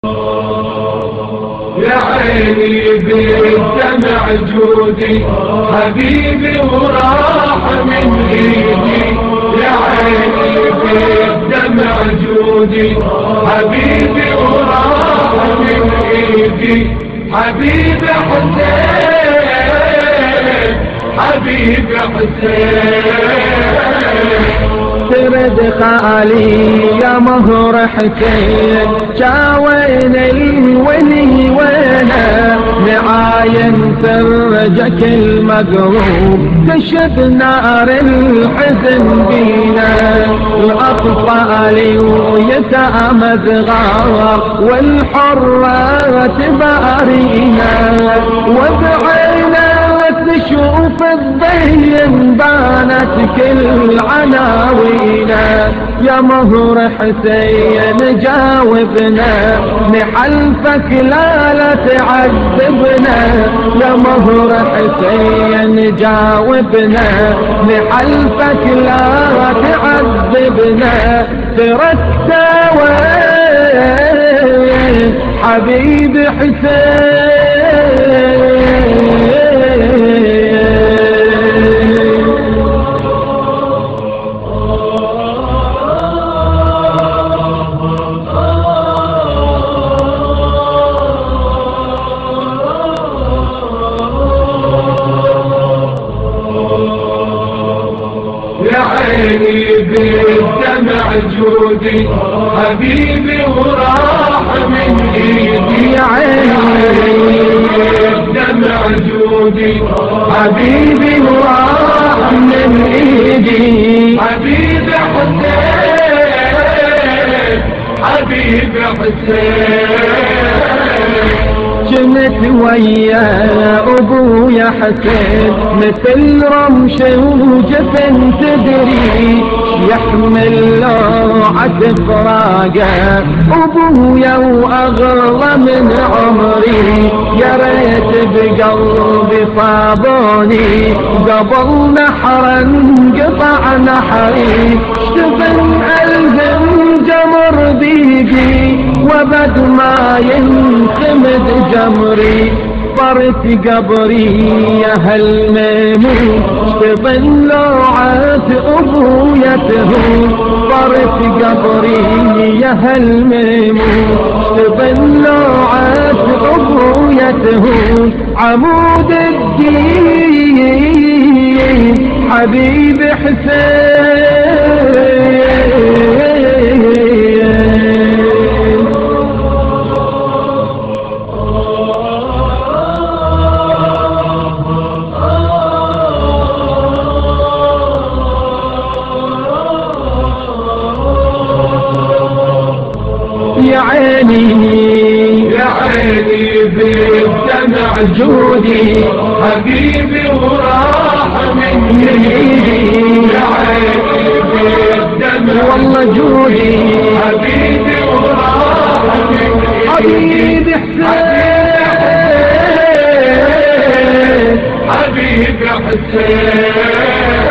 يا عيني بالدمع جودي حبيبي وراح من ايدي. يا عيني بالدمع جودي حبيبي وراح من ايدي. حبيبي حسين حبيبي حسين ترد خالي يا مهر حسين شاوين الولي وينه معاين فرجك المقروب تشد نار الحزن بينا. الأطفال ويتامى صغار والحرات بارينا وبعينا تشوف الضيم بانت كل عناوينا. يا مهر حسين جاوبنا نحلفك لا تعذبنا. يا مهر حسين جاوبنا نحلفك لا تعذبنا. تركت وين حبيبي حسين بالدمع جودي حبيبي وراح من ايدي. يا عيني بالدمع جودي حبيبي وراح من ايدي. حبيبي حسين حبيبي حسين جنت ويا ابويا حسين مثل رمش وجفن تدري يحمل لوعة فراقه ابويا واغلى من عمري. يا ريت بقلبي صابوني قبل نحر انقطع نحري. اشتفن الهم جمر بيدي وبد ما ينخمد جمري. طرت قبري يا هالميمون اشتفن لوعة ابويا تهون. طرت قبري يا هالميمون اشتفن لوعة ابويا تهون. عمود الدين حبيبي حسين يا عيني بالدمع جودي حبيبي وراح من ايدي. يا عيني بالدمع والله جودي حبيبي وراح من حبيبي حسين حبيبي حسين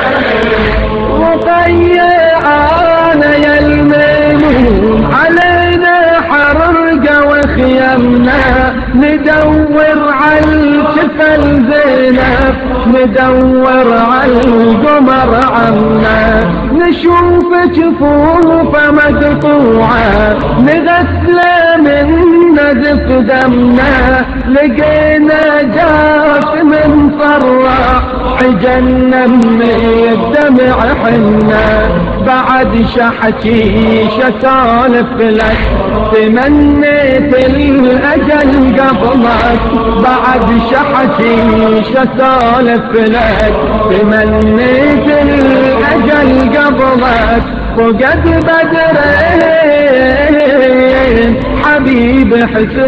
وطيعانا يا الميمون علينا حرقة وخيمنا. ندور على الجفل زينب ندور على القمر عنا. نشوف جفوفه مقطوعة نغسله من نزف دمنا. لقينا جاف من فرح عجلنا من الدمع حنا. بعد شحكي شسالف لك تمنيت الأجل قبلك. بعد شحكي شسالف لك تمنيت الأجل قبلك. فقد بدرين حبيبي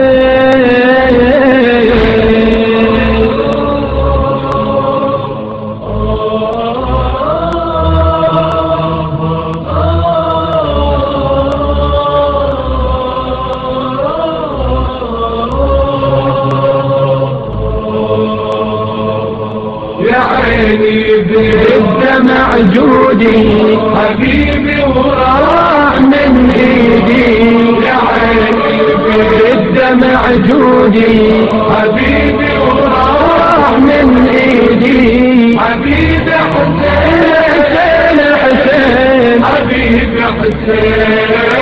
حسين عيني بالدمع جودي حبيبي وراح من ايدي. يا عيني بالدمع جودي حبيبي وراح من ايدي حبيبي حسين حبيبي حسين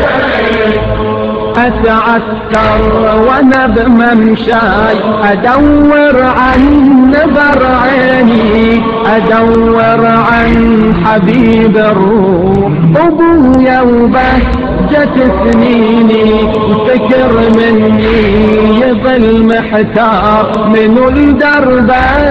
أتعثر وأنا بممشاي أدور عن نظر عيني أدور عن حبيب الروح أبويا وبهجة سنيني فكر مني يظل محتار من الدرب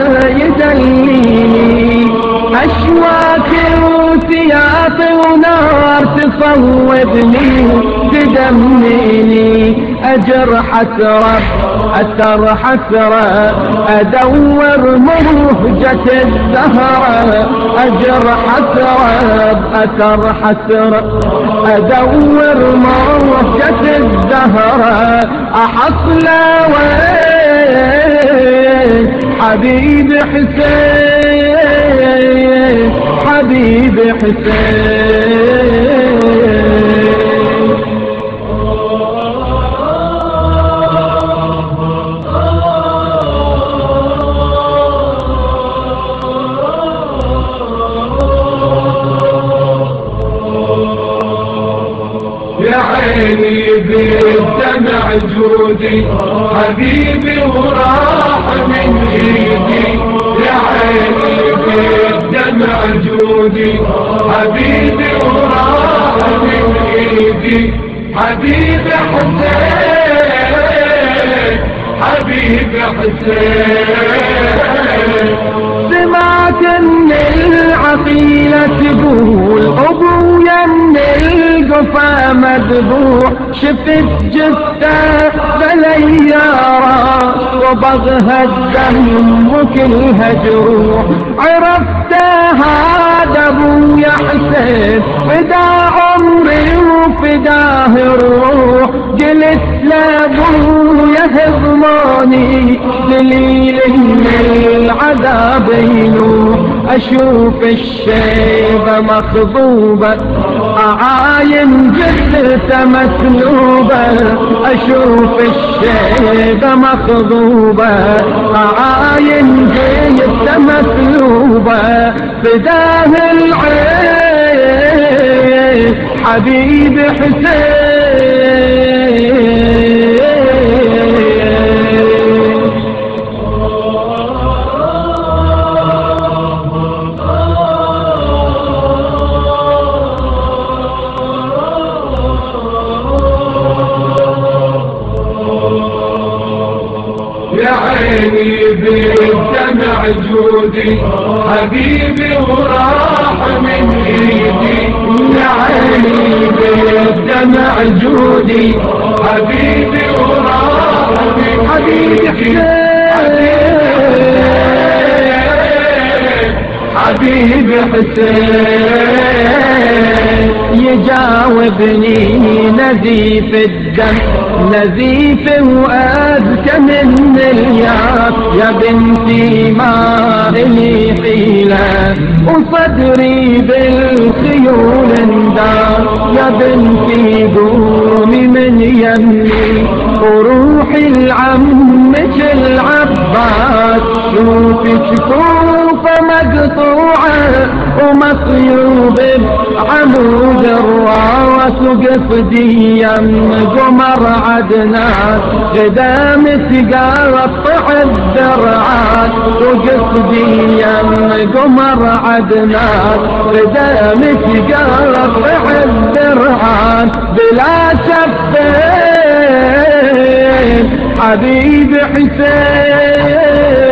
يدليني أشواك وسياط ونار تصوبني تدميني أجر حسرة أثر حسرة أدور مهجة الزهرة أجر حسرة أثر حسرة أدور مهجة الزهرة أحصل وين حبيبي حسين حبيبي حسين يا عيني بالدمع جودي حبيبي وراح من ايدي يا عيني بالدمع جودي حبيبي وراح من ايدي حبيبي حسين حبيبي حسين سمعت ان العقيلة تقول ابويا من القفا مذبوح شفت جثة بليارة وبغها الدم وكلها جروح عرفت هذا ابويا حسين فدا عمري وفداه الروح جلس لابويا هضماني دليل ان العذاب ينوح اشوف الشيبة مخضوبة اعاين جثته مسلوبة اشوف الشيبة مخضوبة اعاين جثته مسلوبة فداه العين حبيبي حسين يا عيني بالدمع جودي حبيبي وراح من ايدي يا عيني بالدمع جودي حبيبي وراح من حبيبي حبيبي حسين يجاوبني نزيف الدم نزيف وأذكى من الياس يا بنتي ما لي حيلة وصدري بالخيول اندار يا بنتي قومي من يمي وروحي لعمك العباس شوفي شكوفة مقطوعة ومصيوب بعمود الراس وقفدي يم قمر عدنان قدام تقطع الدرعات وقفدي يم قمر عدنان قدام تقطع الدرعات بلا شفين حبيبي حسين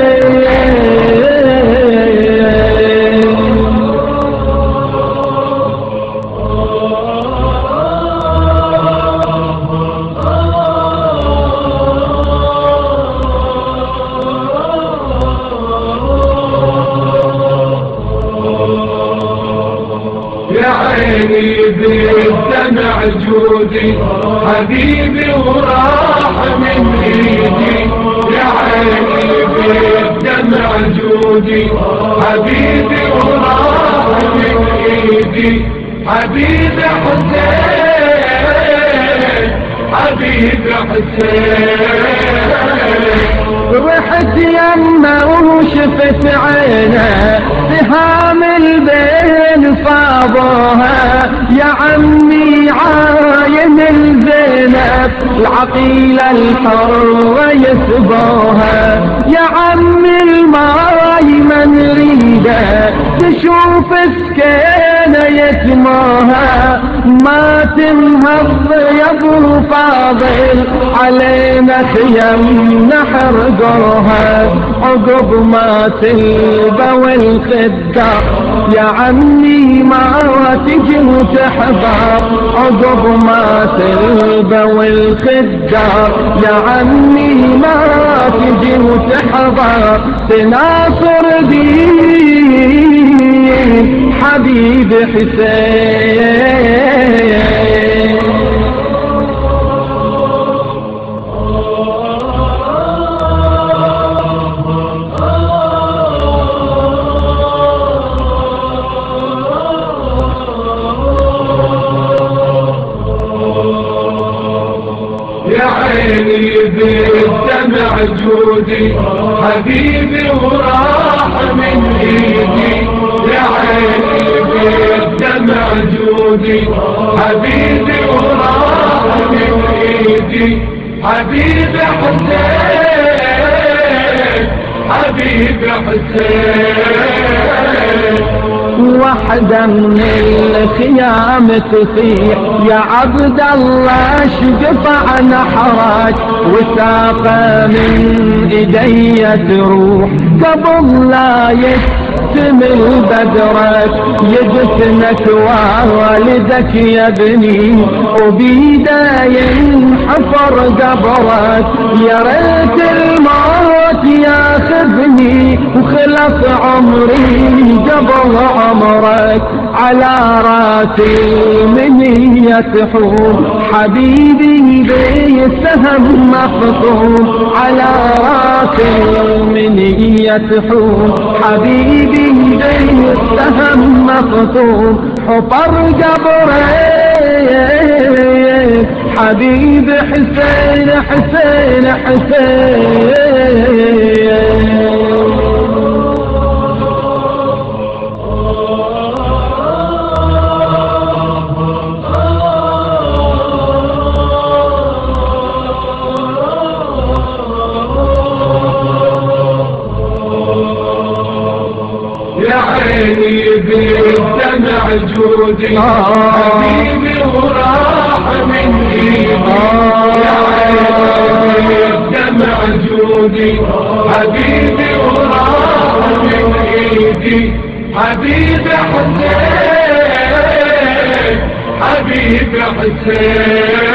يا عيني بالدمع جودي حبيبي وراح من ايدي يا عيني بالدمع جودي حبيبي وراح من ايدي حبيبي حسين حبيب حسين. رحت يمه وشفت عينه سهام البين فاضوها، يا عمي عاين الزينب العقيلة الحرة يسبوها، يا عمي الماي من ريده تشوف سكينة يتموها، ما تنهض يا ابو فاضل علينا خيم نحرقوها، عقب ما تلبوا الخدار يا عمي ما تجي وتحضر، عقب ما تلبوا الخدار يا عمي ما تجي وتحضر، تناصر دين حبيب حسين. يا عيني بالدمع جودي حبيبي وراح من ايدي، يا عيني بالدمع جودي حبيبي وراح من ايدي، حبيبي حسين حبيبي حسين. وحدة من الخيام تصيح يا عبد الله شقطع نحرك، وساقة من ايدي تروح قبل لا يكتمل بدرك، يدفنك والدك يا ابني وبيده ينحفر قبرك، يا ريت الموت ياخذني وخلص عمري قبل عمرك، على راسي المنية تحوم حبيبي بالسهم مخطوم، على راسي المنية تحوم حبيبي بالسهم مخطوم، حفر قبرك حبيب حسين حسين حسين. يا عيني بالدمع جودي حبيبي وراح من ايدي، يا عيني بالدمع جودي حبيبي وراح من ايدي، حبيبي حسين حبيبي حسين.